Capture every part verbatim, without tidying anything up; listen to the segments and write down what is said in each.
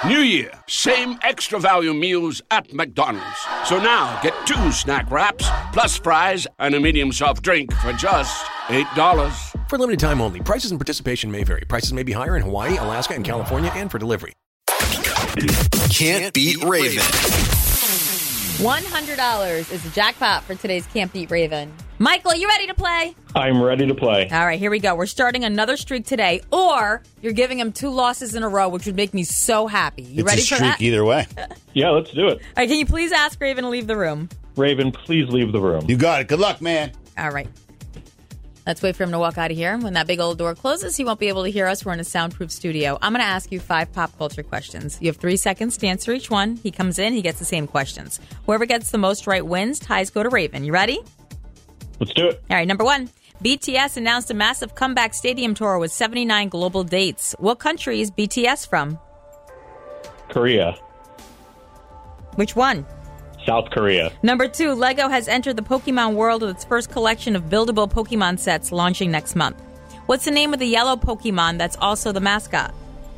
New year, same extra value meals at McDonald's. So now get two snack wraps, plus fries, and a medium soft drink for just eight dollars. For limited time only. Prices and participation may vary. Prices may be higher in Hawaii, Alaska, and California, and for delivery. Can't beat Raven. one hundred dollars is the jackpot for today's Can't Beat Raven. Michael, you ready to play? I'm ready to play. All right, here we go. We're starting another streak today, or you're giving him two losses in a row, which would make me so happy. You it's ready a for streak that? either way. Yeah, let's do it. All right, can you please ask Raven to leave the room? Raven, please leave the room. You got it. Good luck, man. All right. Let's wait for him to walk out of here. When that big old door closes, he won't be able to hear us. We're in a soundproof studio. I'm going to ask you five pop culture questions. You have three seconds to answer each one. He comes in, he gets the same questions. Whoever gets the most right wins. Ties go to Raven. You ready? Let's do it. All right, number one. B T S announced a massive comeback stadium tour with seventy-nine global dates. What country is B T S from? Korea. Which one? South Korea. Number two, Lego has entered the Pokemon world with its first collection of buildable Pokemon sets launching next month. What's the name of the yellow Pokemon that's also the mascot?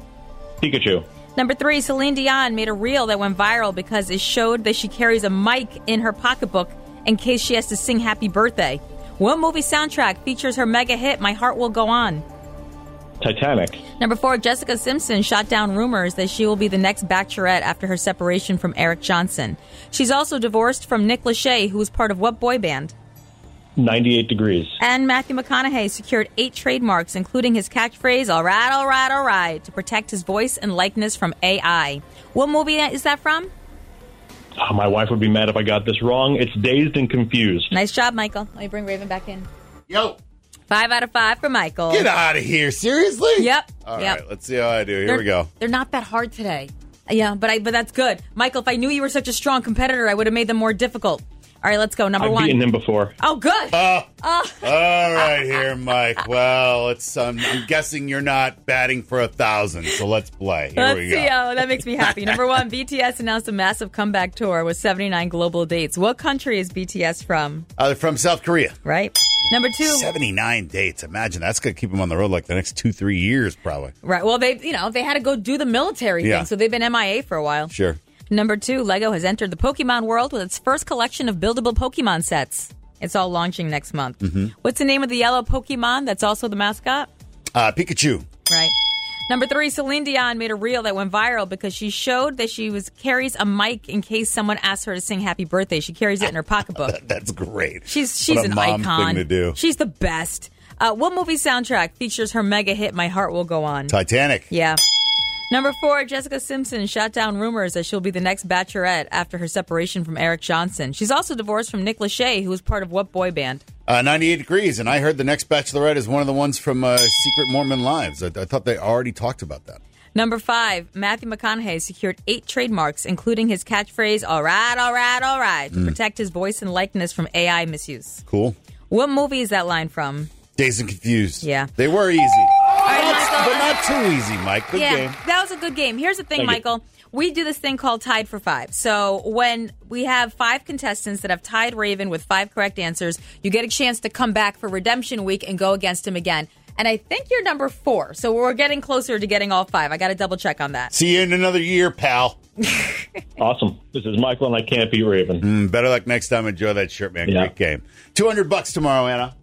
Pikachu. Number three, Celine Dion made a reel that went viral because it showed that she carries a mic in her pocketbook in case she has to sing Happy Birthday. What movie soundtrack features her mega hit, My Heart Will Go On? Titanic. Number four, Jessica Simpson shot down rumors that she will be the next Bachelorette after her separation from Eric Johnson. She's also divorced from Nick Lachey, who was part of what boy band? ninety-eight degrees. And Matthew McConaughey secured eight trademarks, including his catchphrase, all right, all right, all right, to protect his voice and likeness from A I. What movie is that from? Oh, my wife would be mad if I got this wrong. It's Dazed and Confused. Nice job, Michael. Let me bring Raven back in. Yo. Five out of five for Michael. Get out of here. Seriously? Yep. All yep. right, let's see how I do. Here they're, we go. They're not that hard today. Yeah, but I but that's good. Michael, if I knew you were such a strong competitor, I would have made them more difficult. All right, let's go. Number I've one. I've beaten him before. Oh, good. Uh, oh. All right here, Mike. Well, it's um, I'm guessing you're not batting for a thousand, so let's play. Here let's we go. see. Oh, that makes me happy. Number one, B T S announced a massive comeback tour with seventy-nine global dates. What country is B T S from? Uh, they're from South Korea. Right. Number two. seventy-nine dates. Imagine that's going to keep them on the road like the next two, three years, probably. Right. Well, they, you know, they had to go do the military yeah. thing, so they've been M I A for a while. Sure. Number two, Lego has entered the Pokemon world with its first collection of buildable Pokemon sets. It's all launching next month. Mm-hmm. What's the name of the yellow Pokemon that's also the mascot? Uh, Pikachu. Right. Number three, Celine Dion made a reel that went viral because she showed that she was carries a mic in case someone asks her to sing Happy Birthday. She carries it in her pocketbook. That's great. She's she's what a an mom icon. Thing to do. She's the best. Uh, what movie soundtrack features her mega hit My Heart Will Go On? Titanic. Yeah. Number four, Jessica Simpson shot down rumors that she'll be the next Bachelorette after her separation from Eric Johnson. She's also divorced from Nick Lachey, who was part of what boy band? Uh, ninety-eight degrees, and I heard the next Bachelorette is one of the ones from uh, Secret Mormon Lives. I, I thought they already talked about that. Number five, Matthew McConaughey secured eight trademarks, including his catchphrase, all right, all right, all right, to mm. protect his voice and likeness from A I misuse. Cool. What movie is that line from? Dazed and Confused. Yeah. They were easy. All right, but, Michael. but not too easy, Mike. Good yeah, game. That was a good game. Here's the thing, Thank Michael. you. We do this thing called Tied for Five. So when we have five contestants that have tied Raven with five correct answers, you get a chance to come back for Redemption Week and go against him again. And I think you're number four. So we're getting closer to getting all five. I got to double check on that. See you in another year, pal. Awesome. This is Michael, and I can't beat Raven. Mm, better luck next time. Enjoy that shirt, man. Yeah. Great game. two hundred bucks tomorrow, Anna.